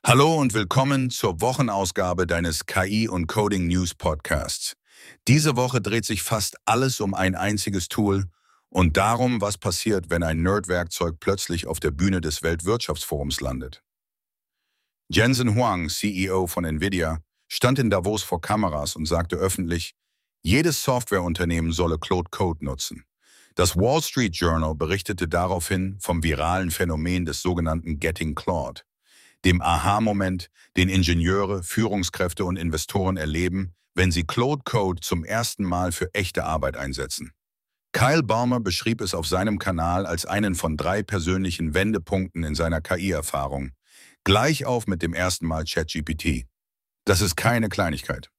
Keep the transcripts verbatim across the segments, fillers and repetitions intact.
Hallo und willkommen zur Wochenausgabe deines K I- und Coding-News-Podcasts. Diese Woche dreht sich fast alles um ein einziges Tool und darum, was passiert, wenn ein Nerd-Werkzeug plötzlich auf der Bühne des Weltwirtschaftsforums landet. Jensen Huang, C E O von Nvidia, stand in Davos vor Kameras und sagte öffentlich, jedes Softwareunternehmen solle Claude Code nutzen. Das Wall Street Journal berichtete daraufhin vom viralen Phänomen des sogenannten Getting Claude, dem Aha-Moment, den Ingenieure, Führungskräfte und Investoren erleben, wenn sie Claude Code zum ersten Mal für echte Arbeit einsetzen. Kyle Balmer beschrieb es auf seinem Kanal als einen von drei persönlichen Wendepunkten in seiner K I-Erfahrung, gleich auf mit dem ersten Mal ChatGPT. Das ist keine Kleinigkeit.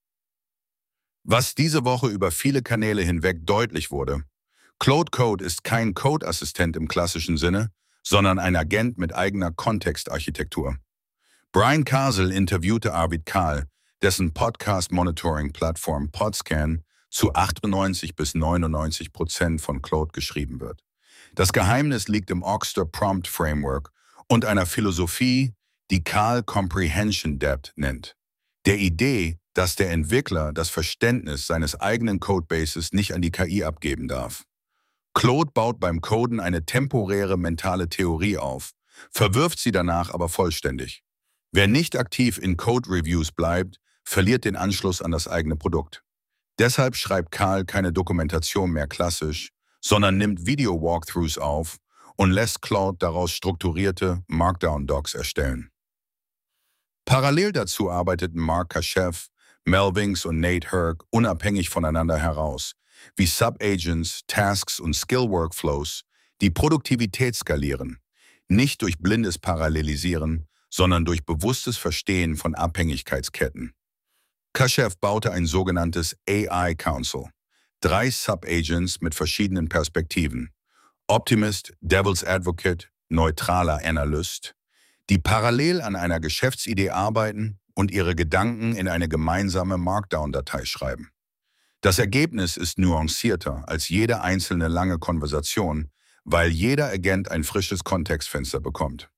Was diese Woche über viele Kanäle hinweg deutlich wurde: Claude Code ist kein Code-Assistent im klassischen Sinne, sondern ein Agent mit eigener Kontextarchitektur. Brian Casel interviewte Arvid Kahl, dessen Podcast-Monitoring-Plattform Podscan zu achtundneunzig bis neunundneunzig Prozent von Claude geschrieben wird. Das Geheimnis liegt im Ogster Prompt Framework und einer Philosophie, die Kahl Comprehension Depth nennt. Der Idee, dass der Entwickler das Verständnis seines eigenen Codebases nicht an die K I abgeben darf. Claude baut beim Coden eine temporäre mentale Theorie auf, verwirft sie danach aber vollständig. Wer nicht aktiv in Code-Reviews bleibt, verliert den Anschluss an das eigene Produkt. Deshalb schreibt Kahl keine Dokumentation mehr klassisch, sondern nimmt Video-Walkthroughs auf und lässt Claude daraus strukturierte Markdown-Docs erstellen. Parallel dazu arbeiteten Mark Kashef, Mel Vinks und Nate Herc unabhängig voneinander heraus, wie Subagents, Tasks und Skill-Workflows, die Produktivität skalieren, nicht durch blindes Parallelisieren, sondern durch bewusstes Verstehen von Abhängigkeitsketten. Kashef baute ein sogenanntes A I Council, drei Subagents mit verschiedenen Perspektiven, Optimist, Devil's Advocate, neutraler Analyst, die parallel an einer Geschäftsidee arbeiten und ihre Gedanken in eine gemeinsame Markdown-Datei schreiben. Das Ergebnis ist nuancierter als jede einzelne lange Konversation, weil jeder Agent ein frisches Kontextfenster bekommt.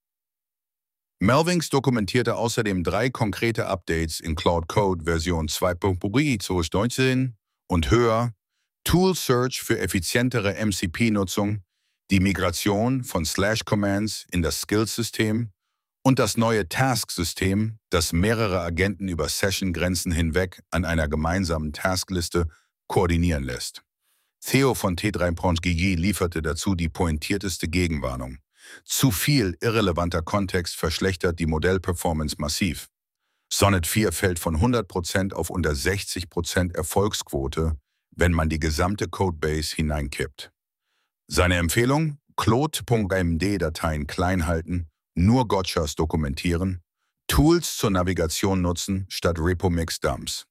Mel Vinks dokumentierte außerdem drei konkrete Updates in Claude Code Version zwei Punkt neunzehn und höher, Tool Search für effizientere M C P-Nutzung, die Migration von Slash-Commands in das Skills-System und das neue Task-System, das mehrere Agenten über Session-Grenzen hinweg an einer gemeinsamen Taskliste koordinieren lässt. Theo von T drei Punkt G G lieferte dazu die pointierteste Gegenwarnung. Zu viel irrelevanter Kontext verschlechtert die Modellperformance massiv. Sonnet vier fällt von hundert Prozent auf unter sechzig Prozent Erfolgsquote, wenn man die gesamte Codebase hineinkippt. Seine Empfehlung: Claude.md-Dateien klein halten, nur Gotchas dokumentieren, Tools zur Navigation nutzen statt Repo-Mix-Dumps.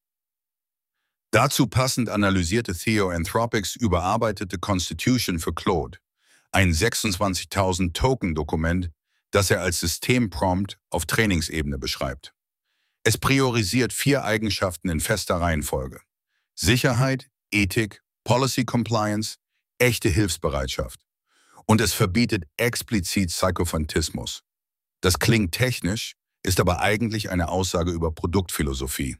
Dazu passend analysierte Theo Anthropics überarbeitete Constitution für Claude, ein sechsundzwanzigtausend Token-Dokument, das er als Systemprompt auf Trainingsebene beschreibt. Es priorisiert vier Eigenschaften in fester Reihenfolge: Sicherheit, Ethik, Policy Compliance, echte Hilfsbereitschaft. Und es verbietet explizit Psychophantismus. Das klingt technisch, ist aber eigentlich eine Aussage über Produktphilosophie.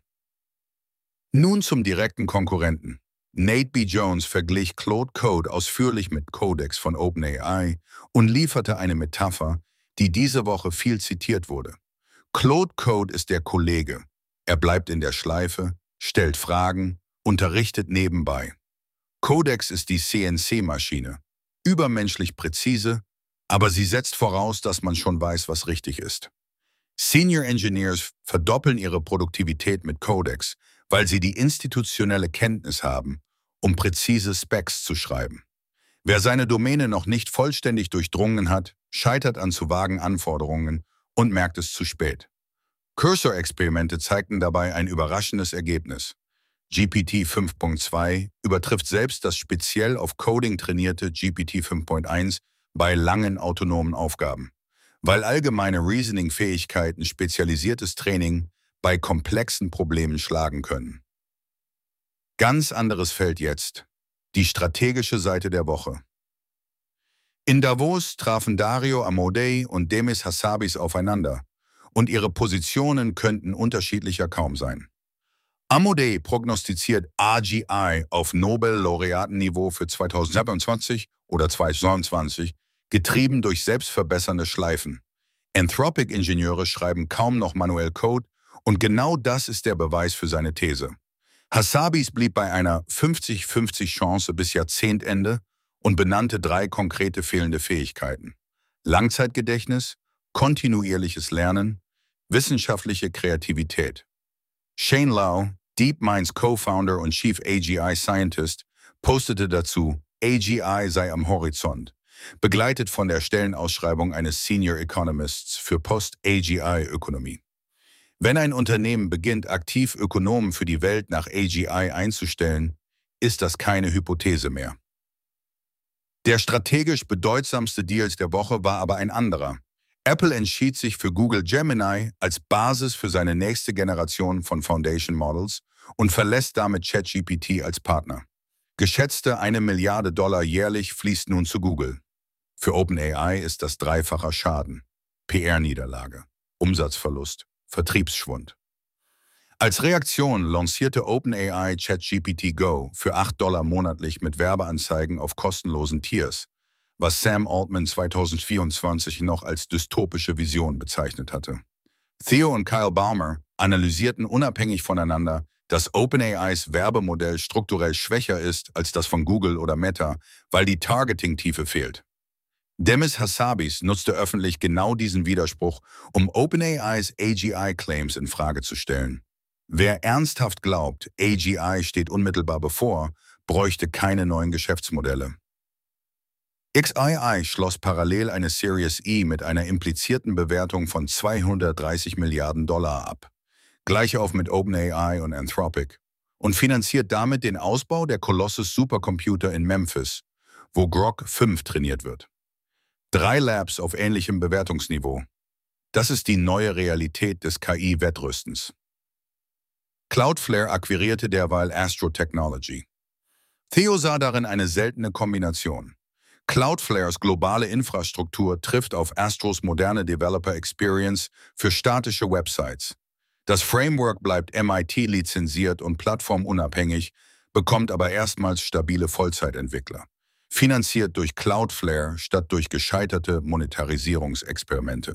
Nun zum direkten Konkurrenten. Nate B. Jones verglich Claude Code ausführlich mit Codex von OpenAI und lieferte eine Metapher, die diese Woche viel zitiert wurde. Claude Code ist der Kollege. Er bleibt in der Schleife, stellt Fragen, unterrichtet nebenbei. Codex ist die C N C-Maschine, übermenschlich präzise, aber sie setzt voraus, dass man schon weiß, was richtig ist. Senior Engineers verdoppeln ihre Produktivität mit Codex, weil sie die institutionelle Kenntnis haben, um präzise Specs zu schreiben. Wer seine Domäne noch nicht vollständig durchdrungen hat, scheitert an zu vagen Anforderungen und merkt es zu spät. Cursor-Experimente zeigten dabei ein überraschendes Ergebnis. G P T fünf Punkt zwei übertrifft selbst das speziell auf Coding trainierte G P T fünf Punkt eins bei langen autonomen Aufgaben, weil allgemeine Reasoning-Fähigkeiten spezialisiertes Training bei komplexen Problemen schlagen können. Ganz anderes Feld jetzt: die strategische Seite der Woche. In Davos trafen Dario Amodei und Demis Hassabis aufeinander und ihre Positionen könnten unterschiedlicher kaum sein. Amodei prognostiziert A G I auf Nobel-Laureatenniveau für zweitausendsiebenundzwanzig oder zweitausendzweiundzwanzig, getrieben durch selbstverbessernde Schleifen. Anthropic-Ingenieure schreiben kaum noch manuell Code und genau das ist der Beweis für seine These. Hassabis blieb bei einer fünfzig fünfzig Chance bis Jahrzehntende und benannte drei konkrete fehlende Fähigkeiten: Langzeitgedächtnis, kontinuierliches Lernen, wissenschaftliche Kreativität. Shane Lau, DeepMinds Co-Founder und Chief A G I Scientist, postete dazu, A G I sei am Horizont, begleitet von der Stellenausschreibung eines Senior Economists für Post-A G I-Ökonomie. Wenn ein Unternehmen beginnt, aktiv Ökonomen für die Welt nach A G I einzustellen, ist das keine Hypothese mehr. Der strategisch bedeutsamste Deal der Woche war aber ein anderer. Apple entschied sich für Google Gemini als Basis für seine nächste Generation von Foundation Models und verlässt damit ChatGPT als Partner. Geschätzte eine Milliarde Dollar jährlich fließt nun zu Google. Für OpenAI ist das dreifacher Schaden: P R-Niederlage, Umsatzverlust, Vertriebsschwund. Als Reaktion lancierte OpenAI ChatGPT Go für acht Dollar monatlich mit Werbeanzeigen auf kostenlosen Tiers, was Sam Altman zweitausendvierundzwanzig noch als dystopische Vision bezeichnet hatte. Theo und Kyle Baumer analysierten unabhängig voneinander, dass OpenAIs Werbemodell strukturell schwächer ist als das von Google oder Meta, weil die Targeting-Tiefe fehlt. Demis Hassabis nutzte öffentlich genau diesen Widerspruch, um OpenAIs A G I-Claims in Frage zu stellen. Wer ernsthaft glaubt, A G I steht unmittelbar bevor, bräuchte keine neuen Geschäftsmodelle. X I I schloss parallel eine Series E mit einer implizierten Bewertung von zweihundertdreißig Milliarden Dollar ab, gleichauf mit OpenAI und Anthropic, und finanziert damit den Ausbau der Colossus Supercomputer in Memphis, wo Grok fünf trainiert wird. Drei Labs auf ähnlichem Bewertungsniveau. Das ist die neue Realität des K I-Wettrüstens. Cloudflare akquirierte derweil Astro Technology. Theo sah darin eine seltene Kombination. Cloudflares globale Infrastruktur trifft auf Astros moderne Developer Experience für statische Websites. Das Framework bleibt M I T-lizenziert und plattformunabhängig, bekommt aber erstmals stabile Vollzeitentwickler, finanziert durch Cloudflare statt durch gescheiterte Monetarisierungsexperimente.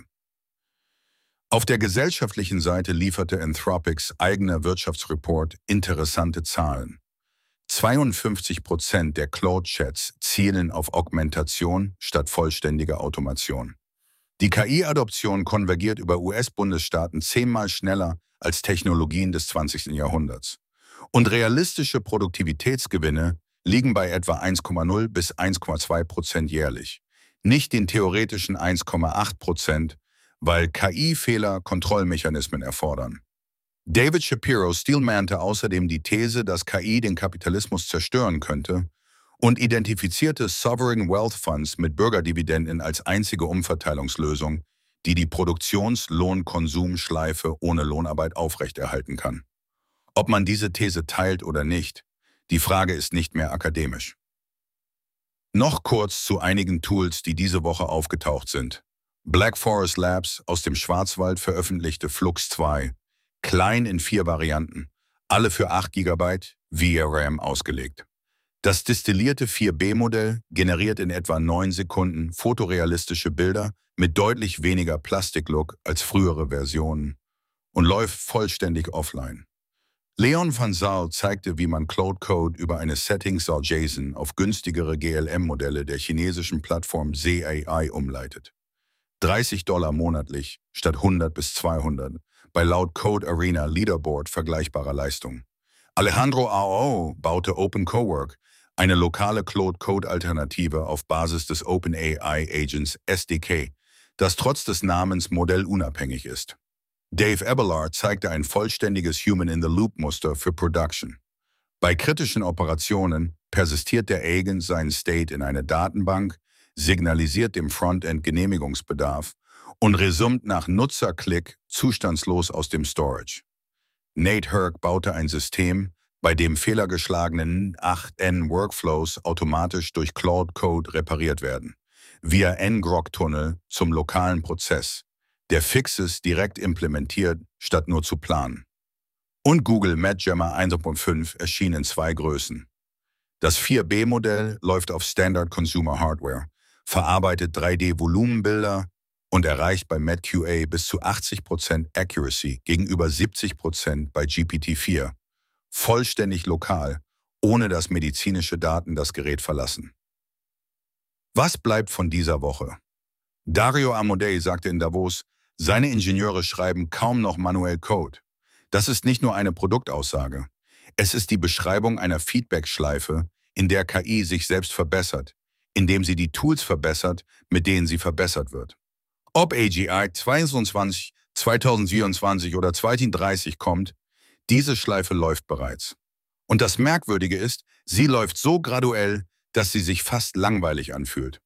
Auf der gesellschaftlichen Seite lieferte Anthropics eigener Wirtschaftsreport interessante Zahlen. zweiundfünfzig Prozent der Claude-Chats zielen auf Augmentation statt vollständiger Automation. Die K I-Adoption konvergiert über U S-Bundesstaaten zehnmal schneller als Technologien des zwanzigsten Jahrhunderts. Und realistische Produktivitätsgewinne liegen bei etwa eins Komma null bis eins Komma zwei Prozent jährlich, nicht den theoretischen eins Komma acht Prozent, weil K I-Fehler Kontrollmechanismen erfordern. David Shapiro steelmannte außerdem die These, dass K I den Kapitalismus zerstören könnte und identifizierte Sovereign Wealth Funds mit Bürgerdividenden als einzige Umverteilungslösung, die die Produktions-Lohn-Konsum-Schleife ohne Lohnarbeit aufrechterhalten kann. Ob man diese These teilt oder nicht, die Frage ist nicht mehr akademisch. Noch kurz zu einigen Tools, die diese Woche aufgetaucht sind. Black Forest Labs aus dem Schwarzwald veröffentlichte Flux zwei, klein in vier Varianten, alle für acht Gigabyte V R RAM ausgelegt. Das destillierte vier B-Modell generiert in etwa neun Sekunden fotorealistische Bilder mit deutlich weniger Plastiklook als frühere Versionen und läuft vollständig offline. Leon van Saal zeigte, wie man Claude Code über eine Settings-JSON auf günstigere G L M-Modelle der chinesischen Plattform Z A I umleitet. dreißig Dollar monatlich statt hundert bis zweihundert. Bei laut Code Arena Leaderboard vergleichbarer Leistung. Alejandro Ao baute Open Cowork, eine lokale Claude-Code-Alternative auf Basis des OpenAI Agents S D K, das trotz des Namens modellunabhängig ist. Dave Abelard zeigte ein vollständiges Human-in-the-Loop-Muster für Production. Bei kritischen Operationen persistiert der Agent seinen State in eine Datenbank, signalisiert dem Frontend Genehmigungsbedarf und resumt nach Nutzerklick zustandslos aus dem Storage. Nate Herc baute ein System, bei dem fehlergeschlagene acht N Workflows automatisch durch Claude Code repariert werden, via N-Grok-Tunnel zum lokalen Prozess, der Fixes direkt implementiert, statt nur zu planen. Und Google MedJammer eins Punkt fünf erschien in zwei Größen. Das vier B-Modell läuft auf Standard Consumer Hardware, verarbeitet drei D-Volumenbilder und erreicht bei MedQA bis zu achtzig Prozent Accuracy gegenüber siebzig Prozent bei G P T vier, vollständig lokal, ohne dass medizinische Daten das Gerät verlassen. Was bleibt von dieser Woche? Dario Amodei sagte in Davos, seine Ingenieure schreiben kaum noch manuell Code. Das ist nicht nur eine Produktaussage. Es ist die Beschreibung einer Feedback-Schleife, in der K I sich selbst verbessert, indem sie die Tools verbessert, mit denen sie verbessert wird. Ob A G I zweitausendzweiundzwanzig, zweitausendvierundzwanzig oder zweitausenddreißig kommt, diese Schleife läuft bereits. Und das Merkwürdige ist, sie läuft so graduell, dass sie sich fast langweilig anfühlt.